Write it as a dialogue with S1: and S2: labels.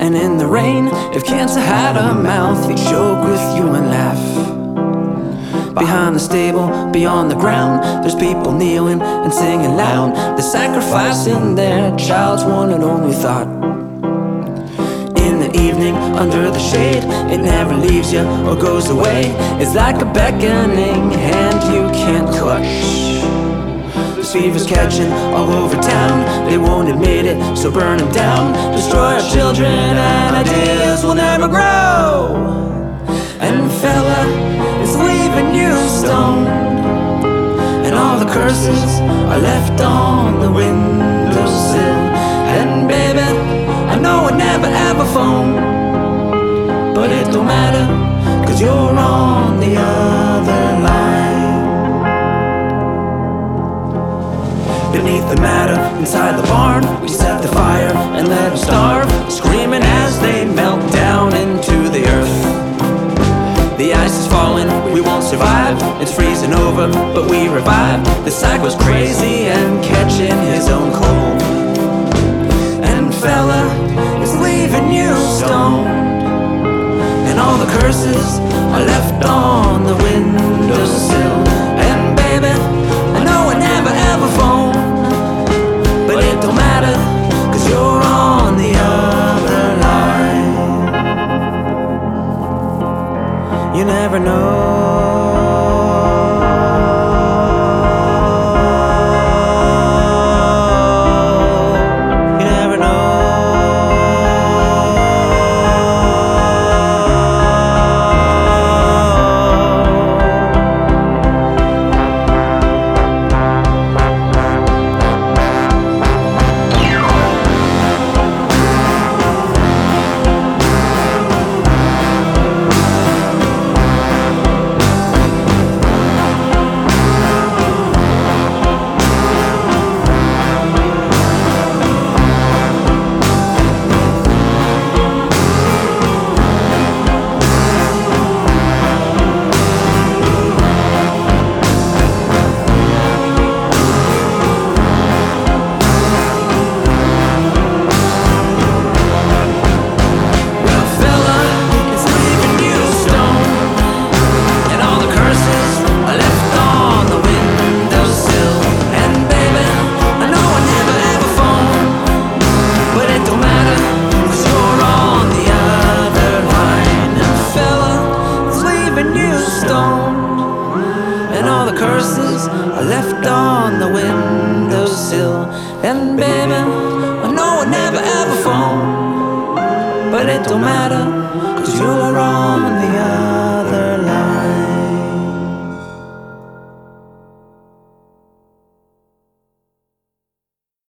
S1: And in the rain, if cancer had a mouth, he'd joke with you and laugh. Behind the stable, beyond the ground, there's people kneeling and singing loud. They're sacrificing their child's one and only thought. In the evening, under the shade, it never leaves you or goes away. It's like a beckoning hand you can't clutch. This fever's catching all over town. They won't admit it, so burn them down. Destroy our children and ideas will never grow. And fella, it's leaving you stoned, and all the curses are left on the windowsill. And baby, I know I never ever phone, but it don't matter, 'cause you're on the other line. Beneath the matter, inside the barn, we set the fire and let them starve, screaming as they melt down into the earth. The ice is falling, we won't survive. It's freezing over, but we revive. The cycle's crazy and catching his own cold. And fella, it's leaving you stoned, and all the curses are left on the windowsill. And baby, I know I never ever phone, but it don't matter, 'cause you're on the other line. You never know. You never know. And all the curses are left on the windowsill. And baby, I know I never ever phone, but it don't matter, 'cause you're on the other.